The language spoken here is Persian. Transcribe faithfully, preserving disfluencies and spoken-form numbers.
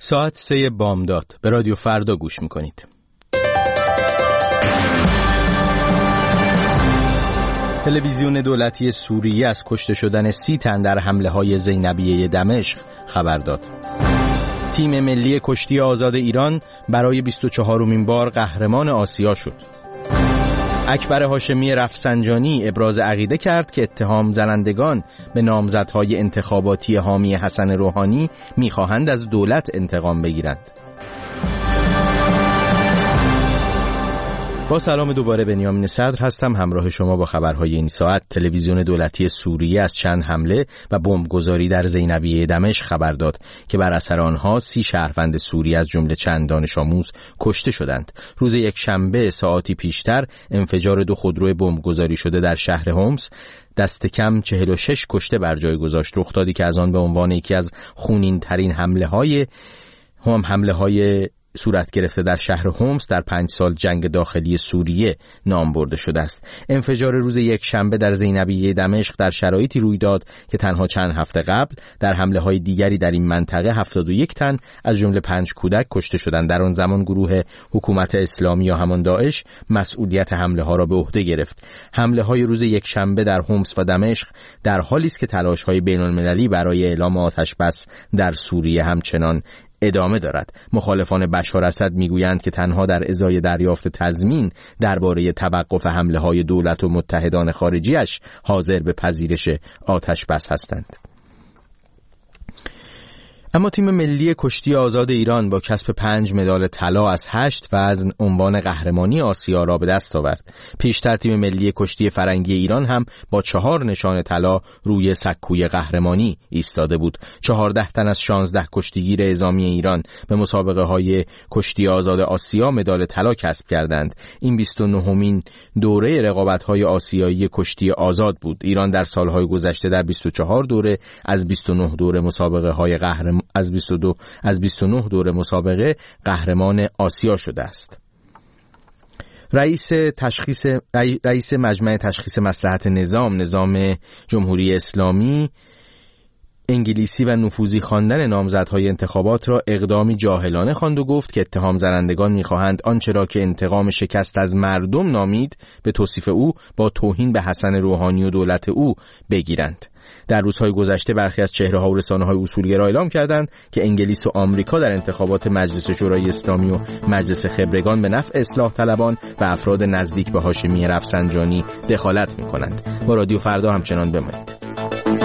ساعت سه بامداد به رادیو فردا گوش میکنید. تلویزیون دولتی سوریه از کشته شدن سی تن در حمله های زینبیه دمشق خبر داد. تیم ملی کشتی آزاد ایران برای بیست و چهارمین بار قهرمان آسیا شد. اکبر هاشمی رفسنجانی ابراز عقیده کرد که اتهام زنندگان به نامزدهای انتخاباتی حامی حسن روحانی می‌خواهند از دولت انتقام بگیرند. با سلام دوباره، بنیامین صدر هستم، همراه شما با خبرهای این ساعت. تلویزیون دولتی سوریه از چند حمله و بمبگذاری در زینبیه دمشق خبر داد که بر اثر آنها سی شهروند سوریه از جمله چند دانش آموز کشته شدند. روز یک شنبه ساعاتی پیشتر انفجار دو خودرو بمبگذاری شده در شهر هومس دست کم چهل و شش کشته بر جای گذاشت. رخ دادی که از آن به عنوان یکی از خونین ترین حمله های هم حمله های صورت گرفته در شهر هومس در پنج سال جنگ داخلی سوریه نام برده شده است. انفجار روز یک شنبه در زینبیه دمشق در شرایطی روی داد که تنها چند هفته قبل در حمله های دیگری در این منطقه هفتاد و یک تن از جمله پنج کودک کشته شدند. در آن زمان گروه حکومت اسلامی یا همان داعش مسئولیت حمله ها را به عهده گرفت. حمله های روز یک شنبه در هومس و دمشق در حالی است که تلاش های بین المللی برای اعلام آتش بس در سوریه همچنان ادامه دارد. مخالفان بشار اسد میگویند که تنها در ازای دریافت تضمین درباره توقف حمله‌های دولت و متحدان خارجیش حاضر به پذیرش آتش بس هستند. اما تیم ملی کشتی آزاد ایران با کسب پنج مدال طلا از هشت وزن عنوان قهرمانی آسیا را به دست آورد. پیشتر تیم ملی کشتی فرنگی ایران هم با چهار نشان طلا روی سکوی قهرمانی ایستاده بود. چهارده تن از شانزده کشتیگیر اعزامی ایران به مسابقه های کشتی آزاد آسیا مدال طلا کسب کردند. این بیست و نهمین دوره رقابت‌های آسیایی کشتی آزاد بود. ایران در سالهای گذشته در بیست و چهار دوره از بیست و نه دوره مسابقه های قهرمان از بیست و دو از بیست و نه دوره مسابقه قهرمان آسیا شده است. رئیس تشخیص رئیس مجمع تشخیص مصلحت نظام نظام جمهوری اسلامی انگلیسی و نفوذی خواندن نامزدهای انتخابات را اقدامی جاهلانه خواند و گفت که اتهام زنندگان می‌خواهند آنچه را که انتقام شکست از مردم نامید به توصیف او با توهین به حسن روحانی و دولت او بگیرند. در روزهای گذشته برخی از چهره‌ها و رسانه‌های اصولگرا اعلام کردند که انگلیس و آمریکا در انتخابات مجلس شورای اسلامی و مجلس خبرگان به نفع اصلاح طلبان و افراد نزدیک به هاشمی رفسنجانی دخالت می‌کنند. با رادیو فردا همچنان بمانید.